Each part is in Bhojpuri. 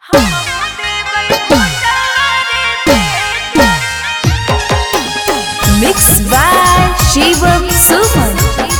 Mixed by Shivam Suman.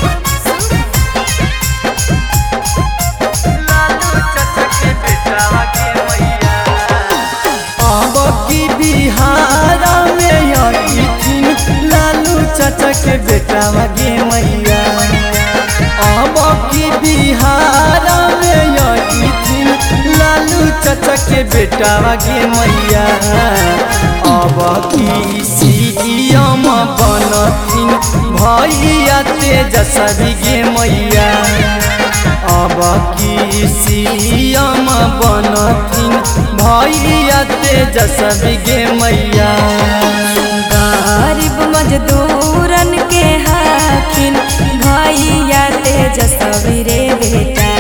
चाचा के बेटा गे मैया अब की बिहार में यही लालू चाचा के बेटा गे मैया अब की सीएम बनथिन भैया तेजस्वी गे मैया अब की सीएम बनथिन भैया तेजस्वी गे मैया गरीब मजदूरन के हाकिन भैया तेजस्वी रे बेटा।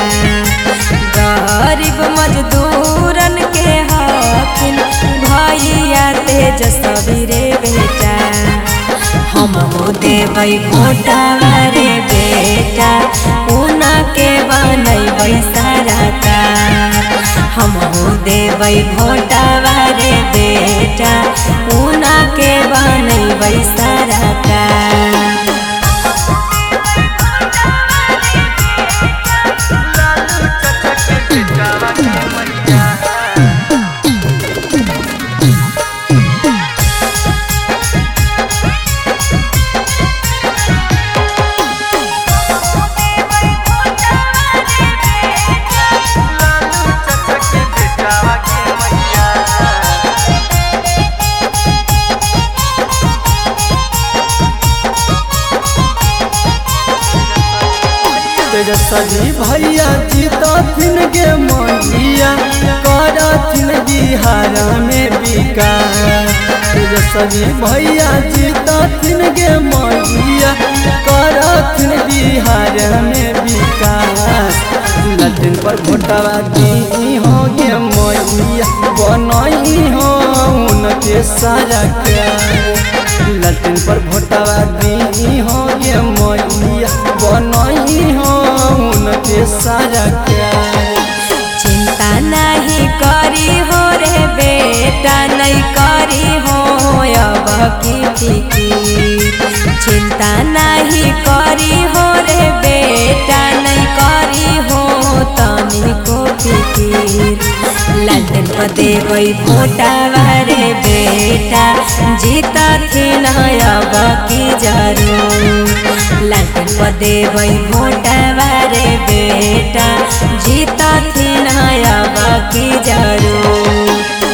गरीब मजदूरन के हाकिन भैया तेजस्वी रे बेटा। हम देबै भोटवा रे बेटा उना के बनैबै सरकार। हम देबै भोटवा रे बेटा उना के बनैबै सरकार। तेजस्वी भैया जीतथिन गे मैया करथिन बिहार में विकास। तेजस्वी भैया जीतथिन गे मैया करथिन बिहार में विकास। ललटेन पर भोटवा दी हो गे मैया बनई हो उनके सरकार। ललटेन पर भोटवा दी हो गे मैया बनई हो उनके सरकार। चिंता नहीं करी हो रे बेटा नहीं करी हो अब की फिकीर। चिंता नहीं करी हो रे बेटा नहीं करी हो तनी को फिकीर। ललटेन पर देबै भोटवा रे बेटा जीतथिन अब की जरूर। ललटेन पर देबै भोटवा रे बेटा जीतथिन अब की जरूर।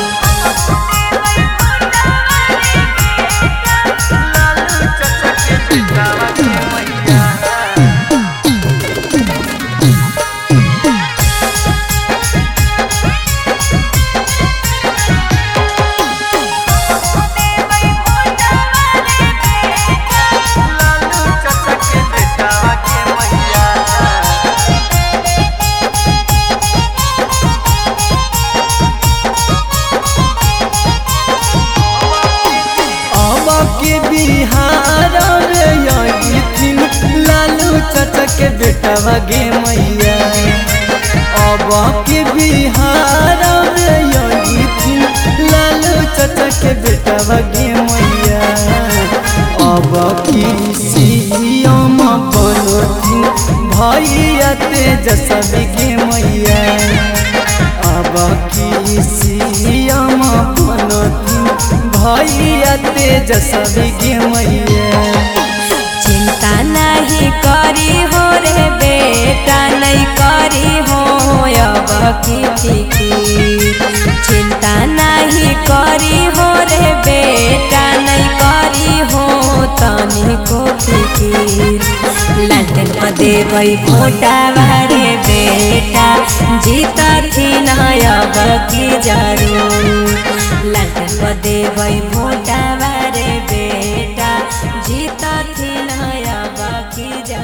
बिहार में यही लालू चाचा के बेटा गे मैया। अब के बिहार में यही लालू चाचा के बेटा गे मैया। अब की सीएम बनथिन भैया तेजस्वी गे मैया। अब की सीएम बनथिन भैया तेजस्वी गे मैया। चिंता नहीं करी हो रे बेटा नहीं करी हो अब की फिकीर। चिंता नहीं करी हो रे बेटा नहीं करी हो तनी को फिकीर। ललटेन पर देबै भोटवा रे बेटा जीतथिन अब की जरूर। ललटेन पर देबै भोटवा रे बेटा जीतथिन अब की जरूर।